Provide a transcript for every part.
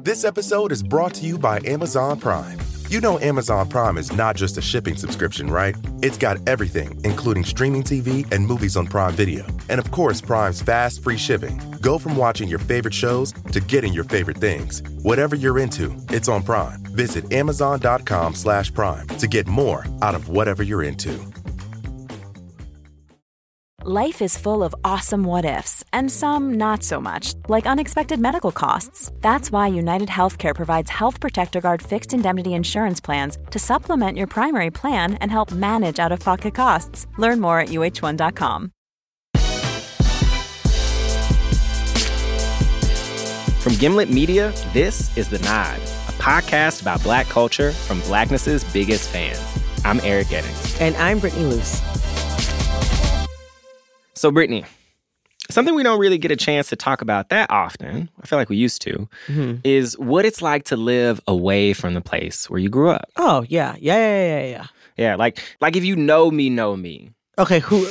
This episode is brought to you by Amazon Prime. You know Amazon Prime is not just a shipping subscription, right? It's got everything, including streaming TV and movies on Prime Video. And of course, Prime's fast, free shipping. Go from watching your favorite shows to getting your favorite things. Whatever you're into, it's on Prime. Visit amazon.com/Prime to get more out of whatever you're into. Life is full of awesome what-ifs, and some not so much, like unexpected medical costs. That's why United Healthcare provides Health Protector Guard fixed indemnity insurance plans to supplement your primary plan and help manage out-of-pocket costs. Learn more at uh1.com. From Gimlet Media, this is The Nod, a podcast about Black culture from Blackness's biggest fans. I'm Eric Eddings. And I'm Brittany Luce. So, Brittany, something we don't really get a chance to talk about that often, I feel like we used to, is what it's like to live away from the place where you grew up. Oh, yeah. Yeah, like if you know me. Okay, who?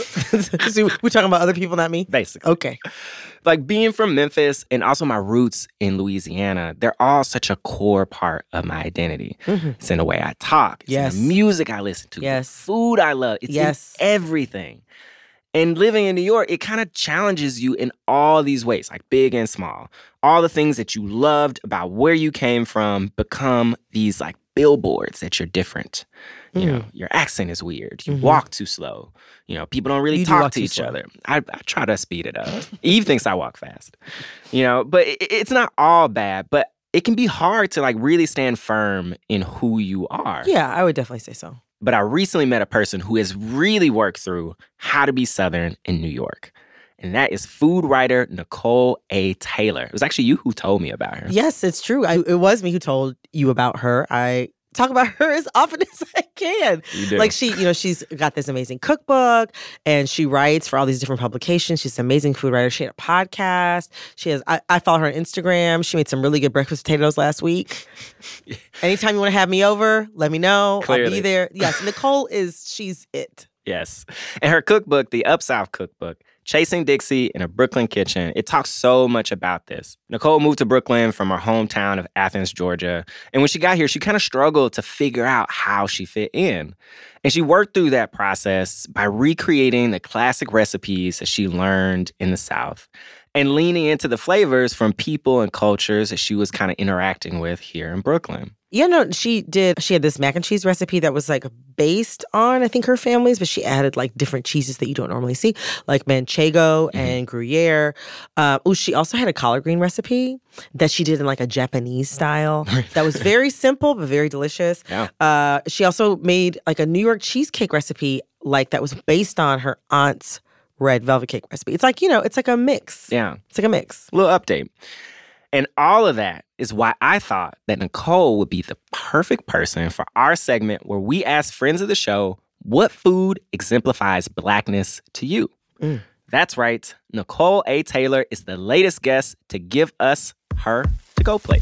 So we're talking about other people, not me? Basically. Okay. Like being from Memphis and also my roots in Louisiana, they're all such a core part of my identity. It's in the way I talk. It's in the music I listen to. Yes. The food I love. It's in everything. And living in New York, it kind of challenges you in all these ways, like big and small. All the things that you loved about where you came from become these like billboards that you're different. You know, your accent is weird. You walk too slow. You know, people don't really talk to each other. I try to speed it up. Eve thinks I walk fast. You know, but it's not all bad, but it can be hard to like really stand firm in who you are. Yeah, I would definitely say so. But I recently met a person who has really worked through how to be Southern in New York. And that is food writer Nicole A. Taylor. It was actually you who told me about her. Yes, it's true. It was me who told you about her. I talk about her as often as I can. You do. Like she's got this amazing cookbook and she writes for all these different publications. She's an amazing food writer. She had a podcast. I follow her on Instagram. She made some really good breakfast potatoes last week. Anytime you want to have me over, let me know. Clearly. I'll be there. Yes, Nicole she's it. Yes. And her cookbook, the Up South Cookbook, Chasing Dixie in a Brooklyn Kitchen, it talks so much about this. Nicole moved to Brooklyn from her hometown of Athens, Georgia. And when she got here, she kind of struggled to figure out how she fit in. And she worked through that process by recreating the classic recipes that she learned in the South and leaning into the flavors from people and cultures that she was kind of interacting with here in Brooklyn. Yeah, no, she had this mac and cheese recipe that was like based on, I think, her family's, but she added like different cheeses that you don't normally see, like manchego and Gruyere. She also had a collard green recipe that she did in like a Japanese style that was very simple but very delicious. Yeah. She also made like a New York cheesecake recipe like that was based on her aunt's red velvet cake recipe. It's like, it's like a mix. Yeah. It's like a mix. A little update. And all of that is why I thought that Nicole would be the perfect person for our segment where we ask friends of the show, what food exemplifies Blackness to you? That's right. Nicole A. Taylor is the latest guest to give us her to-go plate.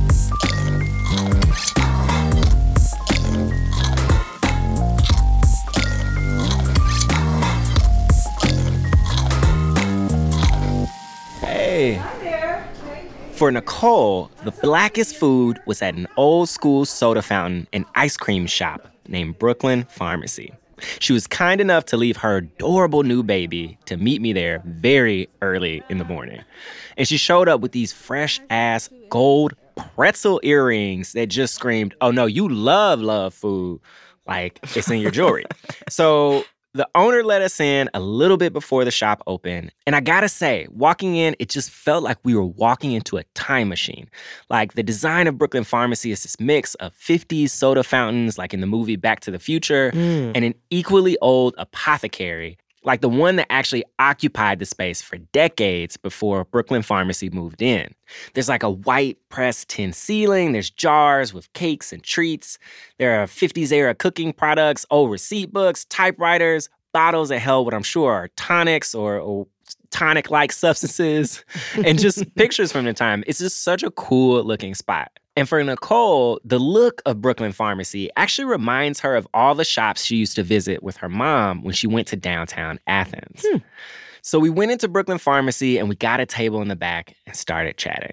Hey. For Nicole, the blackest food was at an old school soda fountain and ice cream shop named Brooklyn Pharmacy. She was kind enough to leave her adorable new baby to meet me there very early in the morning. And she showed up with these fresh-ass gold pretzel earrings that just screamed, oh no, you love food, like it's in your jewelry. So the owner let us in a little bit before the shop opened. And I gotta say, walking in, it just felt like we were walking into a time machine. Like the design of Brooklyn Pharmacy is this mix of 50s soda fountains, like in the movie Back to the Future, and an equally old apothecary, like the one that actually occupied the space for decades before Brooklyn Pharmacy moved in. There's like a white pressed tin ceiling. There's jars with cakes and treats. There are 50s era cooking products, old receipt books, typewriters, bottles that held what I'm sure are tonics or tonic-like substances, and just pictures from the time. It's just such a cool looking spot. And for Nicole, the look of Brooklyn Pharmacy actually reminds her of all the shops she used to visit with her mom when she went to downtown Athens. So we went into Brooklyn Pharmacy and we got a table in the back and started chatting.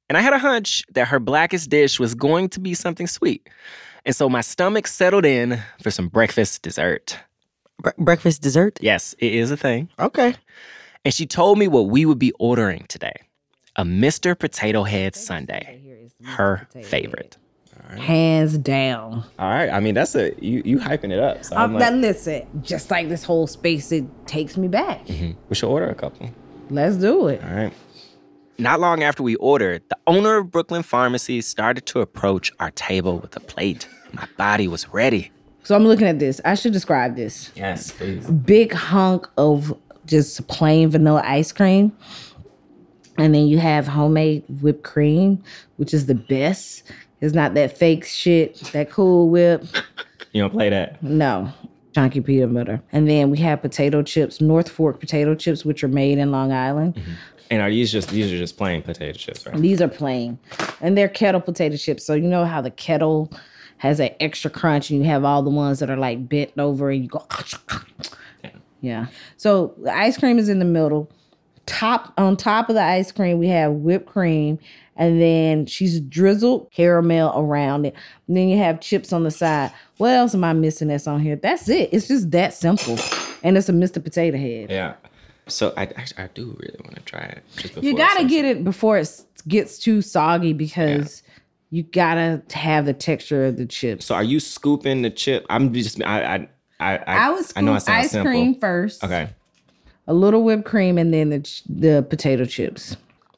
And I had a hunch that her blackest dish was going to be something sweet. And so my stomach settled in for some breakfast dessert. Breakfast dessert? Yes, it is a thing. Okay. And she told me what we would be ordering today. A Mr. Potato Head Sundae. Her favorite. Right. Hands down. All right. I mean, that's you hyping it up. So now listen, just like this whole space, it takes me back. Mm-hmm. We should order a couple. Let's do it. All right. Not long after we ordered, the owner of Brooklyn Pharmacy started to approach our table with a plate. My body was ready. So I'm looking at this. I should describe this. Yes, please. Big hunk of just plain vanilla ice cream. And then you have homemade whipped cream, which is the best. It's not that fake shit, that Cool Whip. You don't play that? No. Chunky peanut butter. And then we have potato chips, North Fork potato chips, which are made in Long Island. Mm-hmm. And these are just plain potato chips, right? These are plain. And they're kettle potato chips. So you know how the kettle has an extra crunch and you have all the ones that are like bent over and you go... Yeah. So the ice cream is in the middle. On top of the ice cream, we have whipped cream. And then she's drizzled caramel around it. And then you have chips on the side. What else am I missing that's on here? That's it. It's just that simple. And it's a Mr. Potato Head. Yeah. So I do really want to try it. Just before you got to get it before it gets too soggy because you got to have the texture of the chips. So are you scooping the chip? I would scoop I know ice cream first. Okay. A little whipped cream and then the potato chips.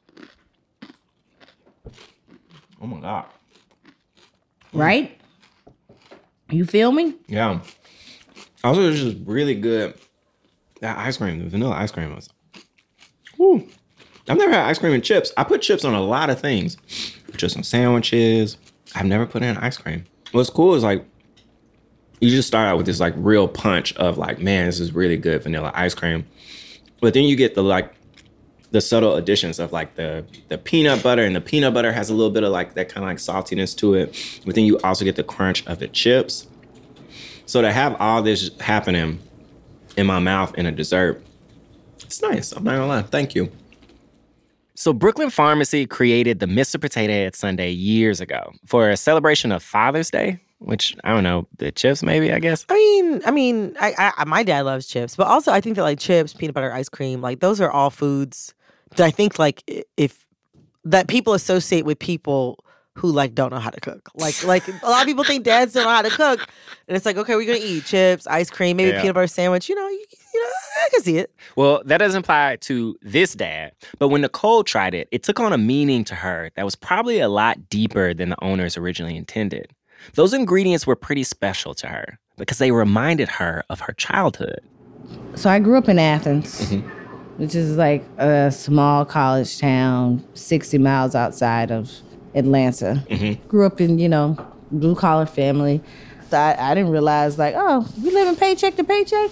Oh my God. Right? You feel me? Yeah. Also, it's just really good. That ice cream, the vanilla ice cream was. Whew. I've never had ice cream and chips. I put chips on a lot of things. Just on sandwiches. I've never put in ice cream. What's cool is like, you just start out with this like real punch of like, man, this is really good vanilla ice cream. But then you get the subtle additions of like the peanut butter, and the peanut butter has a little bit of like that kind of like saltiness to it. But then you also get the crunch of the chips. So to have all this happening in my mouth in a dessert, it's nice. I'm not gonna lie. Thank you. So Brooklyn Pharmacy created the Mr. Potato Head Sundae years ago for a celebration of Father's Day, which, I don't know, the chips maybe, I guess. I mean, my dad loves chips, but also I think that like chips, peanut butter, ice cream, like those are all foods that I think like that people associate with people who like don't know how to cook. Like a lot of people think dads don't know how to cook, and it's like, okay, we're gonna eat chips, ice cream, maybe peanut butter sandwich. You know, I can see it. Well, that doesn't apply to this dad, but when Nicole tried it, it took on a meaning to her that was probably a lot deeper than the owners originally intended. Those ingredients were pretty special to her because they reminded her of her childhood. So I grew up in Athens, which is like a small college town, 60 miles outside of Atlanta. Grew up in, blue collar family. So I didn't realize like, oh, we live in paycheck to paycheck.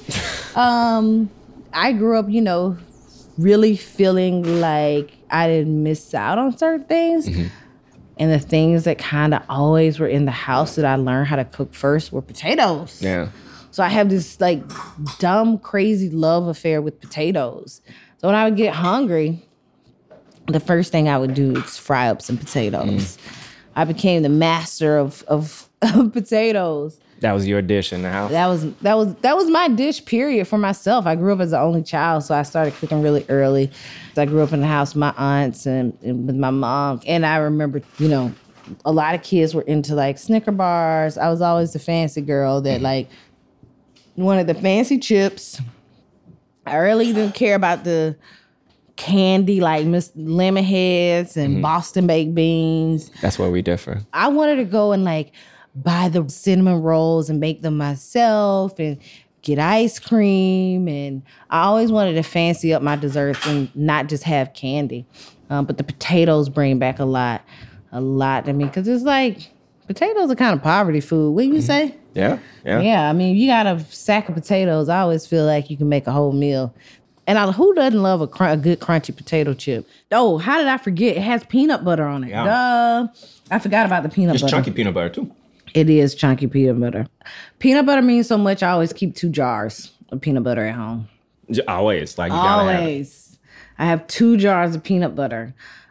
I grew up, really feeling like I didn't miss out on certain things. And the things that kind of always were in the house that I learned how to cook first were potatoes. Yeah. So I have this like dumb, crazy love affair with potatoes. So when I would get hungry, the first thing I would do is fry up some potatoes. I became the master of potatoes. That was your dish in the house? That was my dish, period, for myself. I grew up as the only child, so I started cooking really early. So I grew up in the house with my aunts and with my mom. And I remember, a lot of kids were into like Snicker bars. I was always the fancy girl that like wanted the fancy chips. I really didn't care about the candy like Miss Lemon Heads and Boston baked beans. That's where we differ. I wanted to go and like buy the cinnamon rolls and make them myself and get ice cream. And I always wanted to fancy up my desserts and not just have candy. But the potatoes bring back a lot to me because it's like potatoes are kind of poverty food. Wouldn't you say? Yeah. Yeah, I mean, you got a sack of potatoes. I always feel like you can make a whole meal. And who doesn't love a good crunchy potato chip? Oh, how did I forget? It has peanut butter on it. Yeah. Duh. I forgot about the peanut butter. It's chunky peanut butter, too. It is chunky peanut butter. Peanut butter means so much, I always keep 2 jars of peanut butter at home. Always. Like, you gotta have it. I have 2 jars of peanut butter.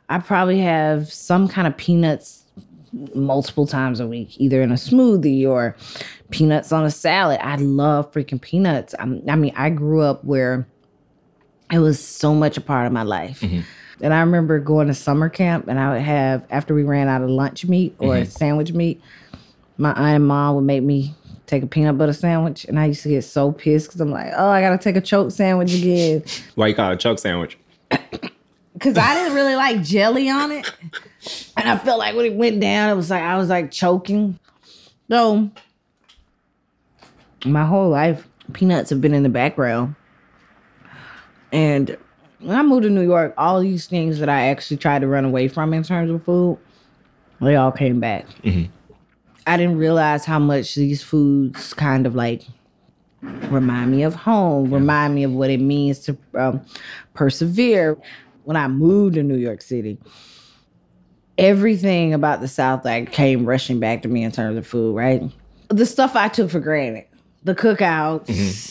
I probably have some kind of peanuts multiple times a week, either in a smoothie or peanuts on a salad. I love freaking peanuts. I mean, I grew up where it was so much a part of my life. Mm-hmm. And I remember going to summer camp, and I would have, after we ran out of lunch meat or sandwich meat, my aunt and mom would make me take a peanut butter sandwich. And I used to get so pissed because I'm like, oh, I got to take a choke sandwich again. Why you call it a choke sandwich? Because I didn't really like jelly on it. And I felt like when it went down, it was like I was like choking. So my whole life, peanuts have been in the background. And when I moved to New York, all these things that I actually tried to run away from in terms of food, they all came back. Mm-hmm. I didn't realize how much these foods kind of like remind me of home, remind me of what it means to persevere. When I moved to New York City, everything about the South like came rushing back to me in terms of food, right? The stuff I took for granted, the cookouts,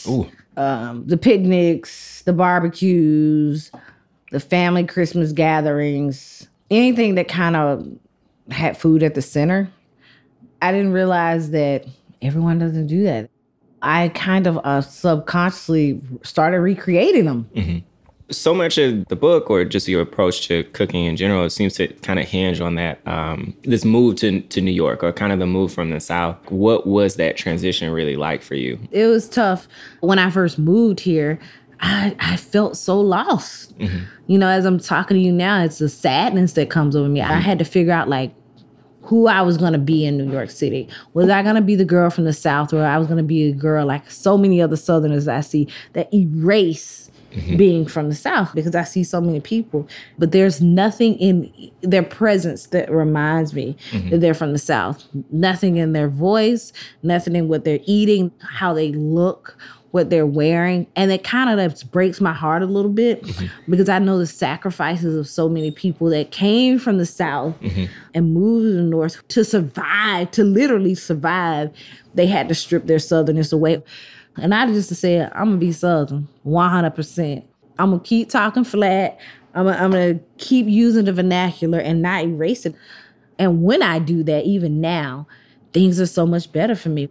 the picnics, the barbecues, the family Christmas gatherings, anything that kind of had food at the center. I didn't realize that everyone doesn't do that. I kind of subconsciously started recreating them. Mm-hmm. So much of the book, or just your approach to cooking in general, it seems to kind of hinge on that, this move to New York, or kind of the move from the South. What was that transition really like for you? It was tough. When I first moved here, I felt so lost. Mm-hmm. You know, as I'm talking to you now, it's the sadness that comes over me. Mm-hmm. I had to figure out, like, who I was going to be in New York City. Was I going to be the girl from the South, or I was going to be a girl like so many other Southerners I see that erase being from the South, because I see so many people, but there's nothing in their presence that reminds me that they're from the South. Nothing in their voice, nothing in what they're eating, how they look, what they're wearing. And it kind of breaks my heart a little bit because I know the sacrifices of so many people that came from the South and moved to the North to survive, to literally survive. They had to strip their Southernness away. And I just said, I'm going to be Southern, 100%. I'm going to keep talking flat. I'm going to keep using the vernacular and not erase it. And when I do that, even now, things are so much better for me.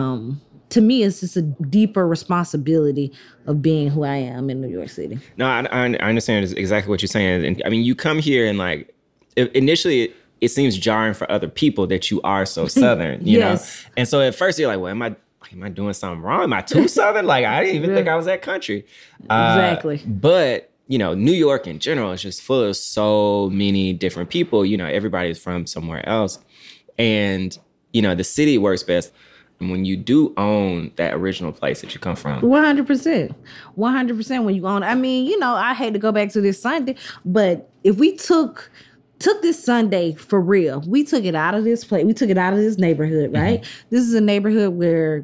To me, it's just a deeper responsibility of being who I am in New York City. No, I understand exactly what you're saying. And I mean, you come here and like, initially, it seems jarring for other people that you are so Southern, you know? And so at first you're like, well, am I doing something wrong? Am I too Southern? Like, I didn't even think I was that country. Exactly. But, you know, New York in general is just full of so many different people. You know, everybody's from somewhere else. And, you know, the city works best when you do own that original place that you come from. 100%. 100% when you own it. I mean, you know, I hate to go back to this Sunday, but if we took this Sunday for real, we took it out of this place, we took it out of this neighborhood, right? This is a neighborhood where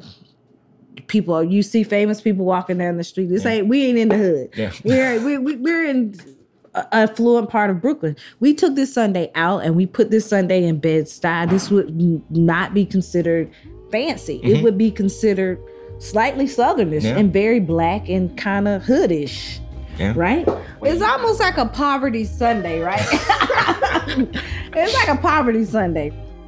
you see famous people walking down the street. We ain't in the hood. Yeah. We're in a affluent part of Brooklyn. We took this Sunday out and we put this Sunday in Bed-Stuy. This would not be considered fancy. It would be considered slightly Southernish and very Black and kind of hoodish. Yeah. Right? It's almost like a poverty Sunday, right? It's like a poverty Sunday.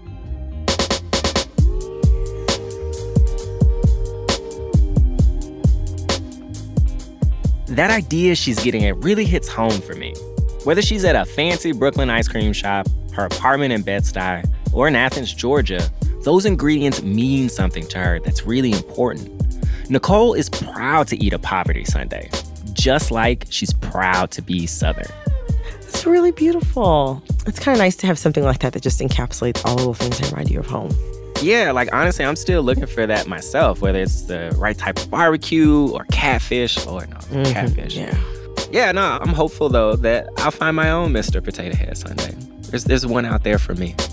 That idea she's getting at really hits home for me. Whether she's at a fancy Brooklyn ice cream shop, her apartment in Bed-Stuy, or in Athens, Georgia, those ingredients mean something to her that's really important. Nicole is proud to eat a poverty Sunday, just like she's proud to be Southern. It's really beautiful. It's kind of nice to have something like that just encapsulates all of the things that remind you of home. Yeah, like honestly, I'm still looking for that myself, whether it's the right type of barbecue or catfish catfish. Yeah, no, I'm hopeful though that I'll find my own Mr. Potato Head Sunday. There's one out there for me.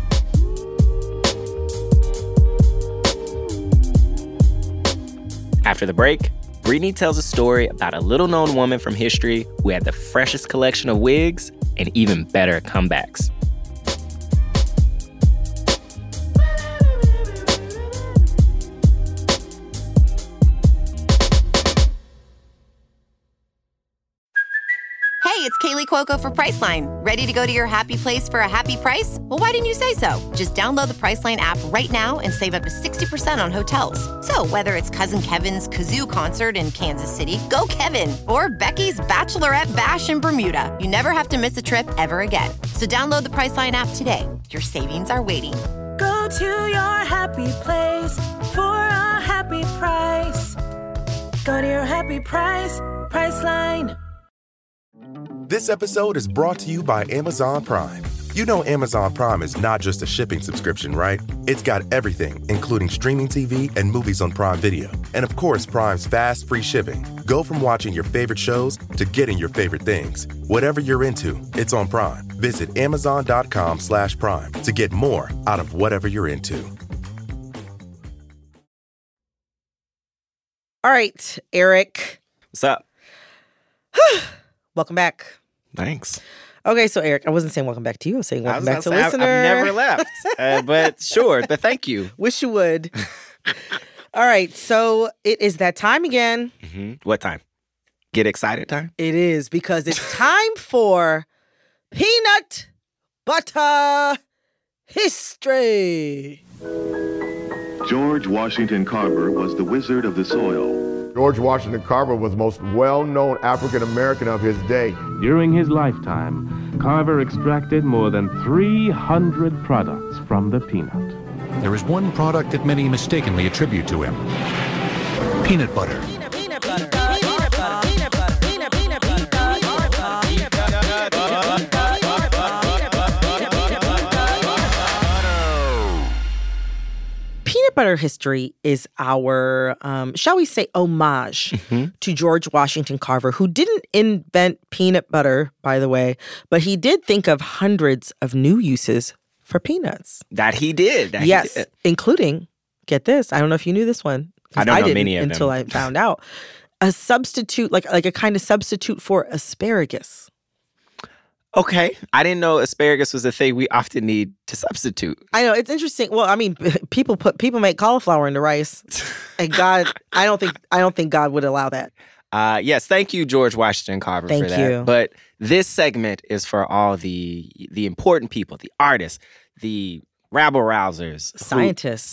After the break, Brittany tells a story about a little-known woman from history who had the freshest collection of wigs and even better comebacks. Hey, it's Kaylee Kaylee Cuoco for Priceline. Ready to go to your happy place for a happy price? Well, why didn't you say so? Just download the Priceline app right now and save up to 60% on hotels. So whether it's Cousin Kevin's Kazoo Concert in Kansas City, go Kevin, or Becky's Bachelorette Bash in Bermuda, you never have to miss a trip ever again. So download the Priceline app today. Your savings are waiting. Go to your happy place for a happy price. Go to your happy price, Priceline. This episode is brought to you by Amazon Prime. You know Amazon Prime is not just a shipping subscription, right? It's got everything, including streaming TV and movies on Prime Video. And of course, Prime's fast, free shipping. Go from watching your favorite shows to getting your favorite things. Whatever you're into, it's on Prime. Visit Amazon.com/Prime to get more out of whatever you're into. All right, Eric. What's up? Welcome back. Thanks. Okay, so Eric, I wasn't saying welcome back to you. I was saying welcome back to listener. I've never left, but sure. But thank you. Wish you would. All right, so it is that time again. Mm-hmm. What time? Get excited time? It is, because it's time for Peanut Butter History. George Washington Carver was the wizard of the soil. George Washington Carver was the most well-known African-American of his day. During his lifetime, Carver extracted more than 300 products from the peanut. There is one product that many mistakenly attribute to him: peanut butter. Peanut butter. Peanut butter. Peanut butter. Peanut butter. Peanut butter. Peanut butter. Peanut butter history is our, shall we say, homage to George Washington Carver, who didn't invent peanut butter, by the way, but he did think of hundreds of new uses for peanuts. That he did. Yes, including, get this, I don't know if you knew this one. I don't know many of them. Until I found out. A substitute, like a kind of substitute for asparagus. Okay. I didn't know asparagus was a thing we often need to substitute. I know, it's interesting. Well, I mean, people make cauliflower into rice. And God, I don't think God would allow that. Yes, thank you, George Washington Carver, for that. Thank you. But this segment is for all the important people, the artists, the rabble-rousers. Scientists.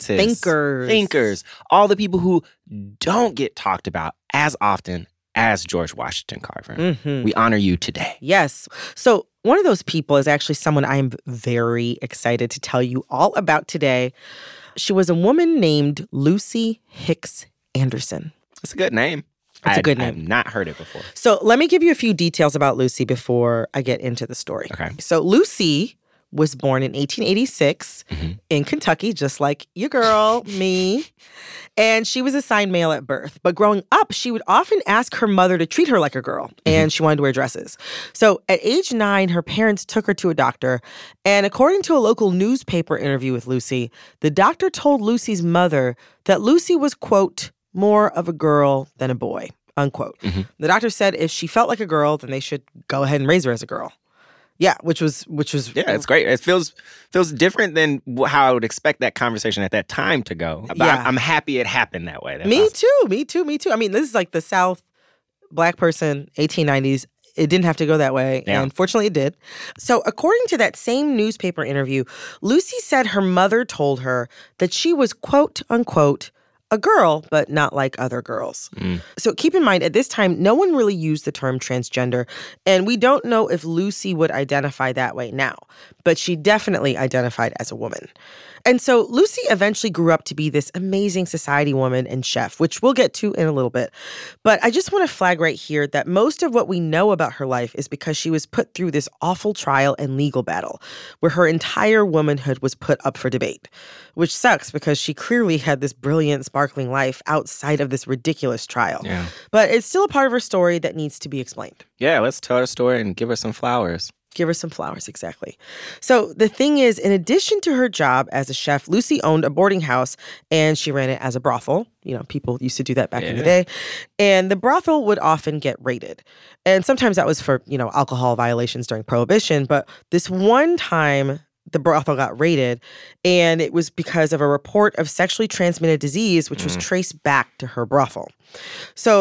Thinkers. All the people who don't get talked about as often as George Washington Carver. Mm-hmm. We honor you today. Yes. So one of those people is actually someone I am very excited to tell you all about today. She was a woman named Lucy Hicks Anderson. That's a good name. It's a good name. I've not heard it before. So let me give you a few details about Lucy before I get into the story. Okay. So Lucy was born in 1886 in Kentucky, just like your girl, me. And she was assigned male at birth. But growing up, she would often ask her mother to treat her like a girl, and she wanted to wear dresses. So at age 9, her parents took her to a doctor. And according to a local newspaper interview with Lucy, the doctor told Lucy's mother that Lucy was, quote, more of a girl than a boy, unquote. The doctor said if she felt like a girl, then they should go ahead and raise her as a girl. Yeah, which was yeah, it's great. It feels different than how I would expect that conversation at that time to go. But yeah. I'm happy it happened that way. That's Me awesome. too. I mean, this is like the South, Black person, 1890s. It didn't have to go that way, and fortunately it did. So according to that same newspaper interview, Lucy said her mother told her that she was, quote, unquote, a girl, but not like other girls. So keep in mind, at this time, no one really used the term transgender, and we don't know if Lucy would identify that way now, but she definitely identified as a woman. And so Lucy eventually grew up to be this amazing society woman and chef, which we'll get to in a little bit. But I just want to flag right here that most of what we know about her life is because she was put through this awful trial and legal battle where her entire womanhood was put up for debate, which sucks because she clearly had this brilliant, sparkling life outside of this ridiculous trial. Yeah. But it's still a part of her story that needs to be explained. Yeah, let's tell her story and give her some flowers. Give her some flowers, exactly. So the thing is, in addition to her job as a chef, Lucy owned a boarding house and she ran it as a brothel. You know, people used to do that back in the day. And the brothel would often get raided. And sometimes that was for, alcohol violations during Prohibition. But this one time, the brothel got raided, and it was because of a report of sexually transmitted disease, which was traced back to her brothel. So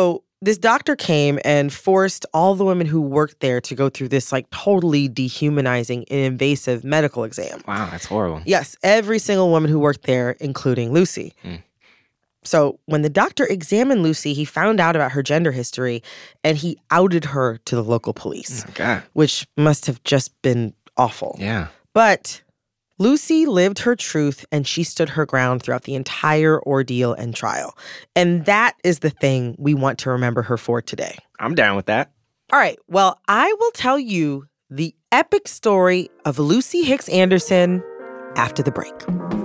this doctor came and forced all the women who worked there to go through this like totally dehumanizing and invasive medical exam. Wow, that's horrible. Yes, every single woman who worked there, including Lucy. So when the doctor examined Lucy, he found out about her gender history and he outed her to the local police. Oh, God. Which must have just been awful. Yeah. But Lucy lived her truth and she stood her ground throughout the entire ordeal and trial. And that is the thing we want to remember her for today. I'm down with that. All right. Well, I will tell you the epic story of Lucy Hicks Anderson after the break.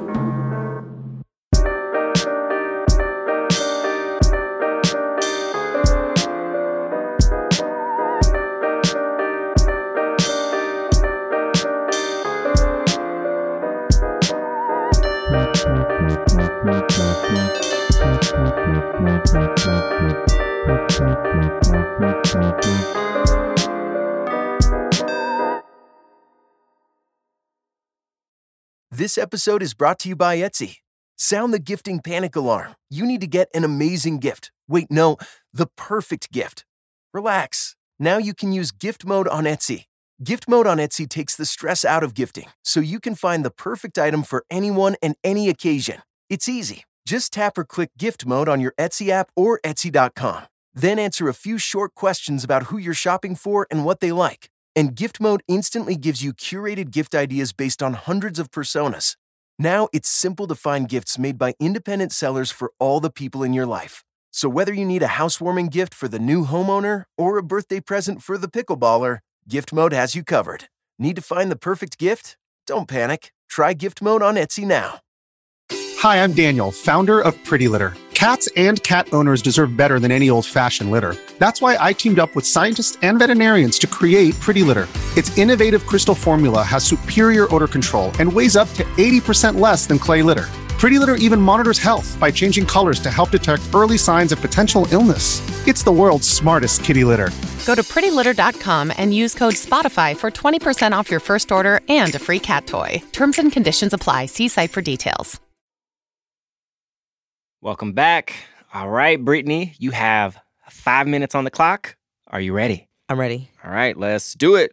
This episode is brought to you by Etsy. Sound the gifting panic alarm. You need to get an amazing gift. Wait, no, the perfect gift. Relax. Now you can use gift mode on Etsy. Gift mode on Etsy takes the stress out of gifting, so you can find the perfect item for anyone and any occasion. It's easy. Just tap or click gift mode on your Etsy app or Etsy.com. Then answer a few short questions about who you're shopping for and what they like. And gift mode instantly gives you curated gift ideas based on hundreds of personas. Now it's simple to find gifts made by independent sellers for all the people in your life. So whether you need a housewarming gift for the new homeowner or a birthday present for the pickleballer, gift mode has you covered. Need to find the perfect gift? Don't panic. Try gift mode on Etsy now. Hi, I'm Daniel, founder of Pretty Litter. Cats and cat owners deserve better than any old-fashioned litter. That's why I teamed up with scientists and veterinarians to create Pretty Litter. Its innovative crystal formula has superior odor control and weighs up to 80% less than clay litter. Pretty Litter even monitors health by changing colors to help detect early signs of potential illness. It's the world's smartest kitty litter. Go to prettylitter.com and use code SPOTIFY for 20% off your first order and a free cat toy. Terms and conditions apply. See site for details. Welcome back. All right, Brittany, you have 5 minutes on the clock. Are you ready? I'm ready. All right, let's do it.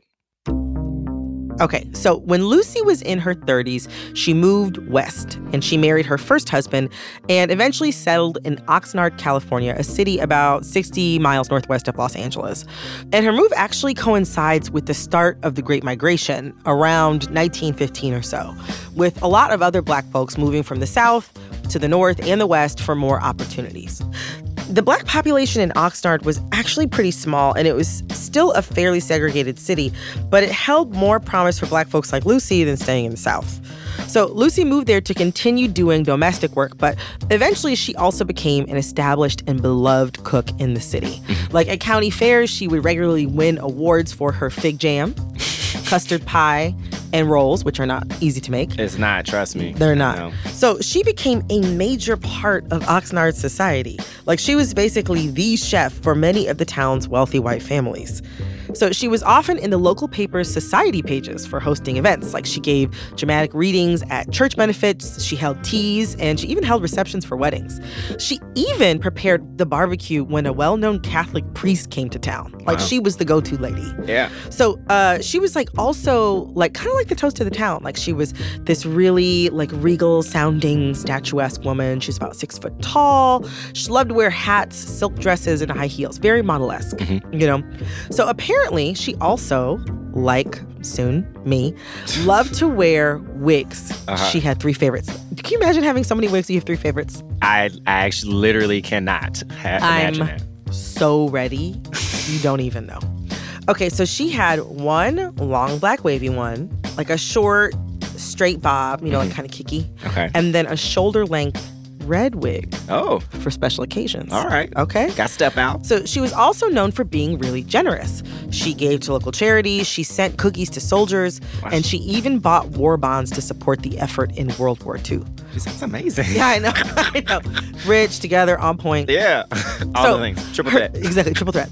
Okay, so when Lucy was in her 30s, she moved west and she married her first husband and eventually settled in Oxnard, California, a city about 60 miles northwest of Los Angeles. And her move actually coincides with the start of the Great Migration around 1915 or so, with a lot of other Black folks moving from the South to the North and the West for more opportunities. The Black population in Oxnard was actually pretty small, and it was still a fairly segregated city, but it held more promise for Black folks like Lucy than staying in the South. So Lucy moved there to continue doing domestic work, but eventually she also became an established and beloved cook in the city. Like at county fairs, she would regularly win awards for her fig jam, custard pie, and rolls, which are not easy to make. It's not, trust me. They're not. No. So she became a major part of Oxnard's society. Like she was basically the chef for many of the town's wealthy white families. So she was often in the local paper's society pages for hosting events. Like she gave dramatic readings at church benefits, she held teas, and she even held receptions for weddings. She even prepared the barbecue when a well-known Catholic priest came to town. Like she was the go-to lady. Yeah. So she was like also like kind of like the toast of the town. Like she was this really like regal sounding statuesque woman. She's about 6 foot tall. She loved to wear hats, silk dresses, and high heels. Very model-esque, you know? So apparently she also, like soon me, loved to wear wigs. She had 3 favorites. Can you imagine having so many wigs you have 3 favorites? I actually literally cannot imagine it. So ready. You don't even know. Okay, so she had one long black wavy one, like a short straight bob, you know, like kind of kicky. Okay. And then a shoulder length red wig. Oh. For special occasions. All right. Okay. Got to step out. So she was also known for being really generous. She gave to local charities, she sent cookies to soldiers, and she even bought war bonds to support the effort in World War II. She sounds amazing. Yeah, I know. I know. Rich, together, on point. Yeah. All the things. Triple threat. Exactly. Triple threat.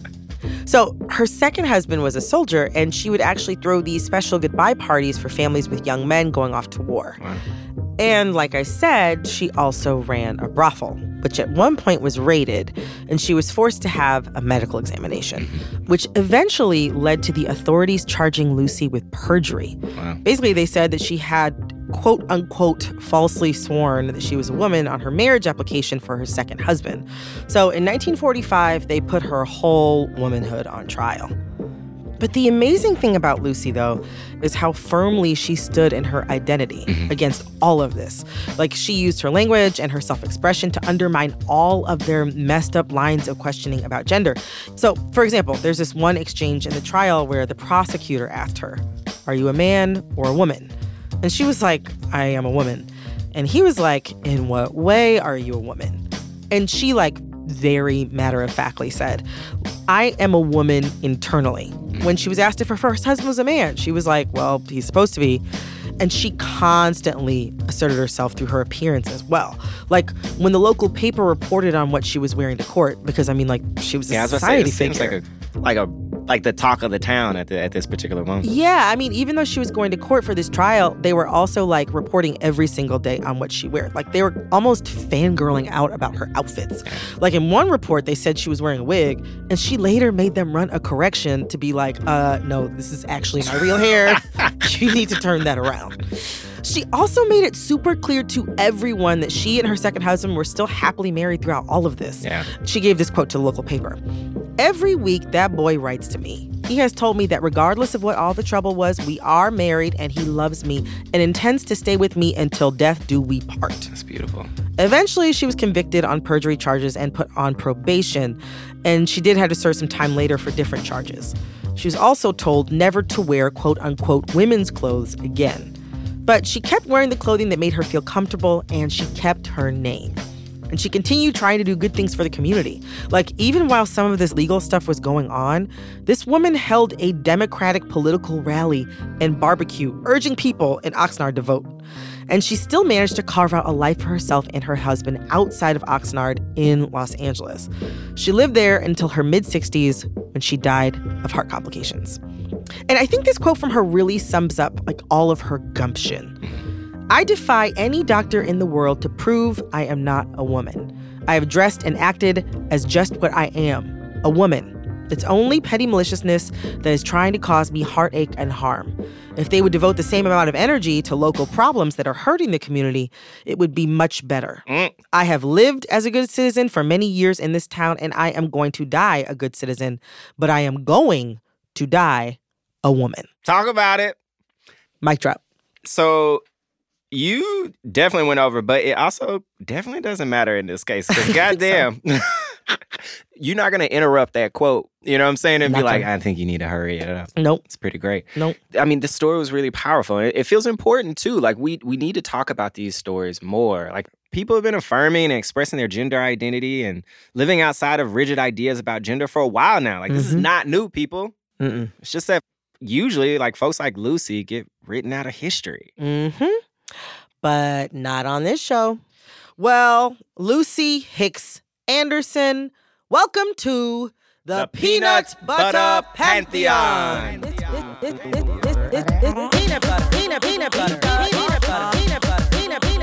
So her second husband was a soldier, and she would actually throw these special goodbye parties for families with young men going off to war. Wow. And like I said, she also ran a brothel, which at one point was raided, and she was forced to have a medical examination, which eventually led to the authorities charging Lucy with perjury. Wow. Basically, they said that she had, quote unquote, falsely sworn that she was a woman on her marriage application for her second husband. So in 1945, they put her whole womanhood on trial. But the amazing thing about Lucy, though, is how firmly she stood in her identity against all of this. Like, she used her language and her self-expression to undermine all of their messed up lines of questioning about gender. So, for example, there's this one exchange in the trial where the prosecutor asked her, "Are you a man or a woman?" And she was like, "I am a woman." And he was like, "In what way are you a woman?" And she, like, very matter-of-factly said, "I am a woman internally." When she was asked if her first husband was a man, she was like, "Well, he's supposed to be." And she constantly asserted herself through her appearance as well. Like, when the local paper reported on what she was wearing to court, because, I mean, like, she was a society figure. Like the talk of the town at this particular moment. Yeah, I mean, even though she was going to court for this trial, they were also, like, reporting every single day on what she wore. Like, they were almost fangirling out about her outfits. Like, in one report, they said she was wearing a wig, and she later made them run a correction to be like, no, this is actually my real hair. You need to turn that around. She also made it super clear to everyone that she and her second husband were still happily married throughout all of this. Yeah. She gave this quote to the local paper. "Every week, that boy writes to me. He has told me that regardless of what all the trouble was, we are married and he loves me and intends to stay with me until death do we part." That's beautiful. Eventually, she was convicted on perjury charges and put on probation, and she did have to serve some time later for different charges. She was also told never to wear quote-unquote women's clothes again. But she kept wearing the clothing that made her feel comfortable, and she kept her name. And she continued trying to do good things for the community. Like, even while some of this legal stuff was going on, this woman held a Democratic political rally and barbecue, urging people in Oxnard to vote. And she still managed to carve out a life for herself and her husband outside of Oxnard in Los Angeles. She lived there until her mid-60s when she died of heart complications. And I think this quote from her really sums up, like, all of her gumption. "I defy any doctor in the world to prove I am not a woman. I have dressed and acted as just what I am, a woman. It's only petty maliciousness that is trying to cause me heartache and harm. If they would devote the same amount of energy to local problems that are hurting the community, it would be much better. I have lived as a good citizen for many years in this town, and I am going to die a good citizen, but I am going to die a woman." Talk about it. Mic drop. So you definitely went over, but it also definitely doesn't matter in this case. Because goddamn, you're not going to interrupt that quote. You know what I'm saying? And be like, "I think you need to hurry it up." Nope. It's pretty great. Nope. I mean, the story was really powerful. And it feels important, too. Like, we need to talk about these stories more. Like, people have been affirming and expressing their gender identity and living outside of rigid ideas about gender for a while now. Like, this is not new, people. It's just that usually, like, folks like Lucy get written out of history. But not on this show. Well, Lucy Hicks Anderson, welcome to the Peanut Butter Pantheon. Peanut butter, peanut butter, peanut butter, peanut butter, peanut butter, peanut butter.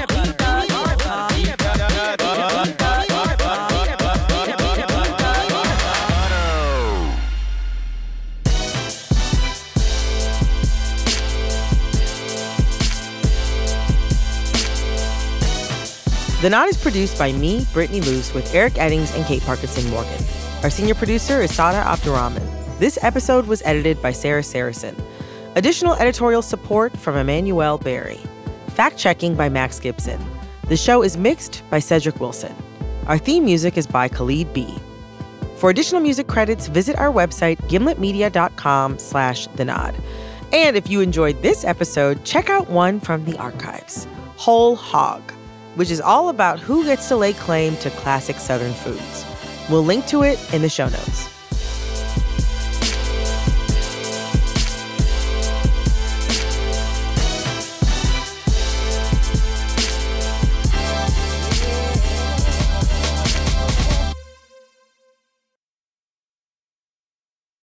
The Nod is produced by me, Brittany Luce, with Eric Eddings and Kate Parkinson Morgan. Our senior producer is Sada Abdurrahman. This episode was edited by Sarah Saracen. Additional editorial support from Emmanuel Berry. Fact-checking by Max Gibson. The show is mixed by Cedric Wilson. Our theme music is by Khalid B. For additional music credits, visit our website, gimletmedia.com/thenod. And if you enjoyed this episode, check out one from the archives, Whole Hog, which is all about who gets to lay claim to classic Southern foods. We'll link to it in the show notes.